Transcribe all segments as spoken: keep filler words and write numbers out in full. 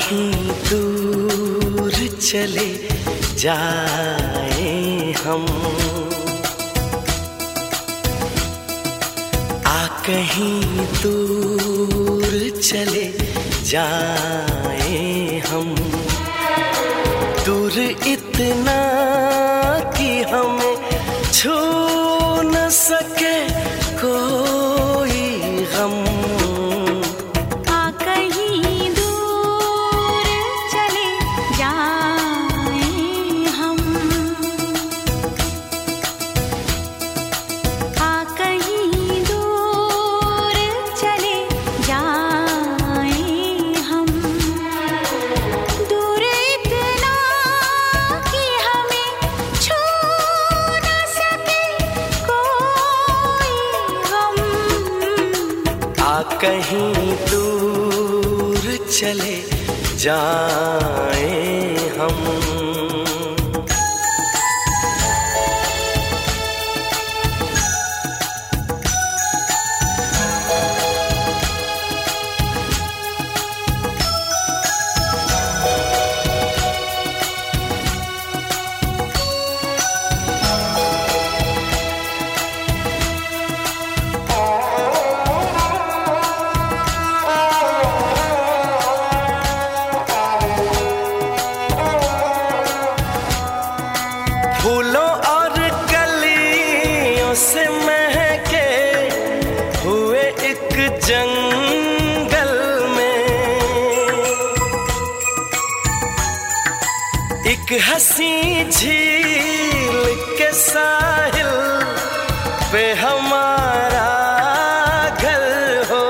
कहीं दूर चले जाए हम, आ कहीं दूर चले जाए हम, दूर इतना कि हमें छू न सके कोई गम। कहीं दूर चले जाए हम। फूलों और कलियों से महके हुए एक जंगल में, एक हंसी झील के साहिल पे हमारा घर हो।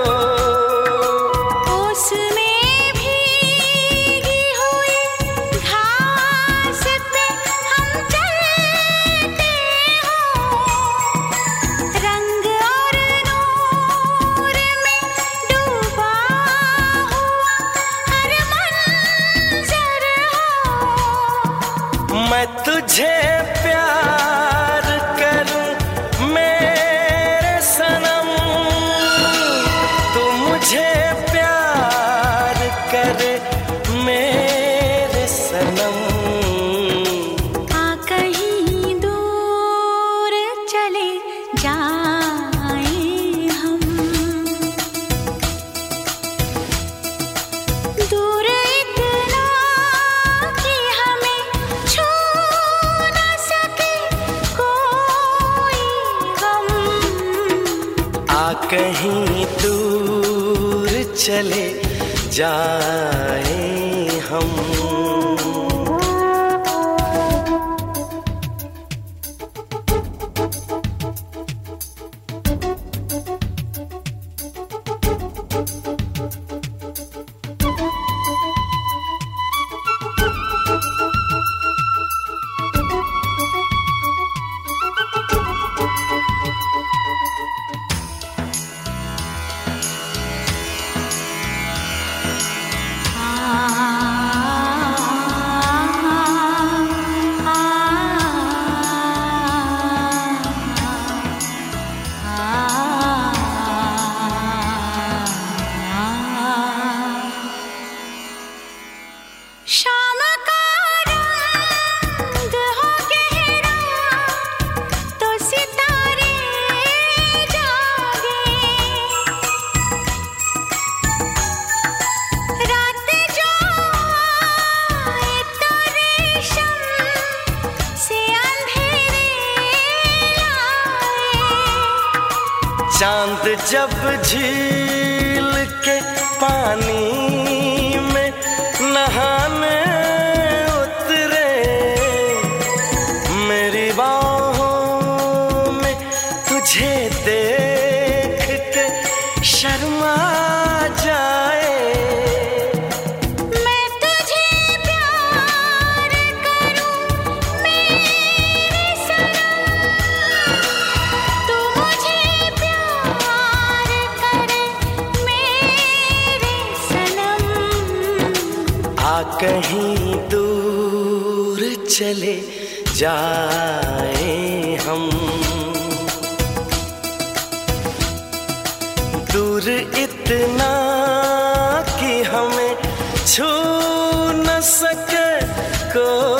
मैं तुझे प्यार करूं मेरे सनम, तू मुझे प्यार करे मेरे सनम। आ कहीं दूर चले जाए हम, दूर इतना कि हमें छू न सके कोई गम। आ कहीं दूर चले जाए हम। शाम का रंग हो गहरा तो सितारे जागे, रात जो आए तो रेशम से अंधेरे लाए। चांद जब झील के पानी में नहाने उतरे, मेरी बाहों में तुझे देख के शर्मा जाए। मैं तुझे प्यार करूं मेरे सनम, तू मुझे प्यार करे मेरे सनम। आ कहीं दूर चले जाए हम, दूर इतना कि हमें छू सके कोई